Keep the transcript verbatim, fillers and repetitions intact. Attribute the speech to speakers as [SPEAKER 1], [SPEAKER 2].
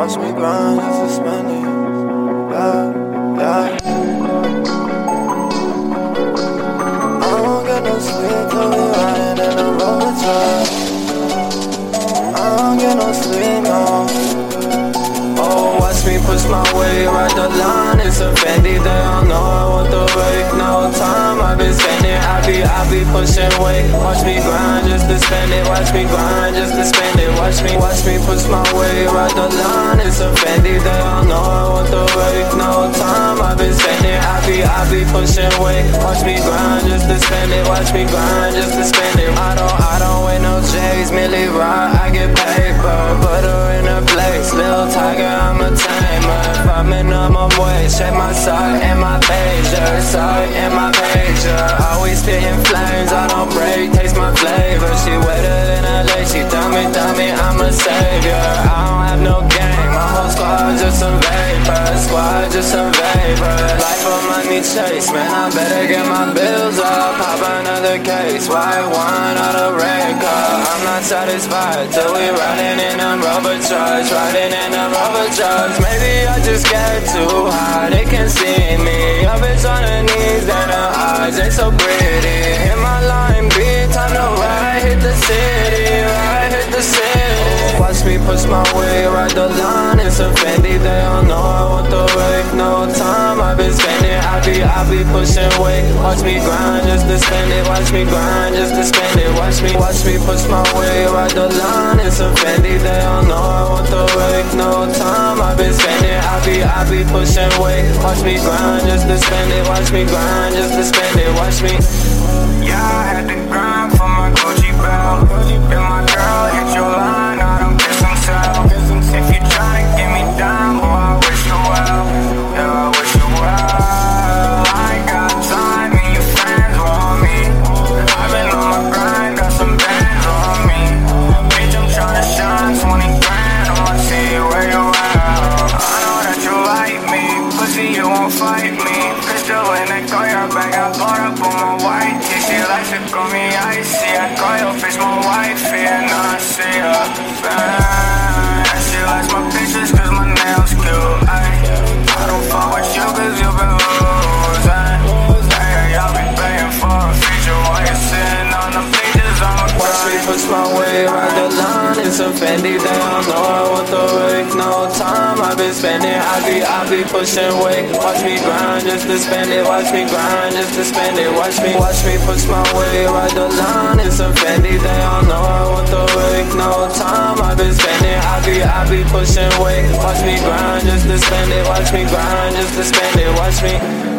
[SPEAKER 1] watch me grind just to spend it. Yeah, yeah. I don't get no sleep till we riding in the roller truck. I don't get no sleep, no. Oh, watch me push my way right the line. It's a Fendi, they don't know I want the break. No time, I've been spending. I be, I be pushing weight. Watch me grind just to spend it. Watch me grind just to spend it. Watch me, watch me push my way right the line. It's a Fendi, they don't know I want the break. No time, I've been spending. I be, I be pushing weight. Watch me grind just to spend it. Watch me grind just to spend it. I don't, I don't wear no J's, Millie Rock. I get paper, put her in her place. Lil Tiger, I'm a tamer. If I'm in on my way, check my side and my pager, side and my pager. Always spitting flames, I don't break, taste my flavor. She wetter than a lake, she tell me, tell me I'm a savior. I don't have no game, my whole squad just some vapor, squad just some vapor. Life of money chase, man, I better get my bills up. Pop another case, white wine out of red car. I'm not satisfied till we riding in them rubber trucks, riding in them rubber trucks. Maybe I just get too high, they can see me. I've been on the knees, then her eyes ain't so pretty. Hit my line, beat, time to ride, hit the city, ride, hit the city. Watch me push my way right the line. It's a Fendi, they don't know I want the break. No time, I've been spending. I be, I be pushing weight. Watch me grind just to spend it. Watch me grind just to spend it. Watch me, watch me push my way right the line. It's a Fendi, they don't know I want the break. No time, I've been spending. I be, I be pushing weight. Watch me grind just to spend it. Watch me grind just to spend it. Watch me.
[SPEAKER 2] Yeah, I had to grind for my Gucci belt. If my girl hit your line, I don't kiss and tell. If you tryna get me down, boy, I wish you well. Yeah, I wish you well. I ain't got time, and your friends want me. I've been on my grind, got some bands on me. Bitch, I'm tryna shine, twenty grand on my team, where you at? I know that you like me, pussy, you won't fight me. Pistol in the car, your bag, I bought up on my white tee. She likes to call me icy, I call your bitch my wifey, and I see her bad. She likes my pictures cause my nails cute, ay. I don't fuck with you cause you been losing. Ay, y'all be paying for a feature while you're sitting on the bleachers. I'm a
[SPEAKER 1] Watch me push my way right the line. It's a Fendi, they don't know I want the break. No time, I've been spending. I be, I be pushing weight. Watch me grind just to spend it. Watch me grind just to spend it. Watch me, watch me push my way right the line. It's a Fendi, they don't know I want the break. No time, I've been spending. I be, I be pushing weight. Watch me grind just to spend it. Watch me grind just to spend it. Watch me.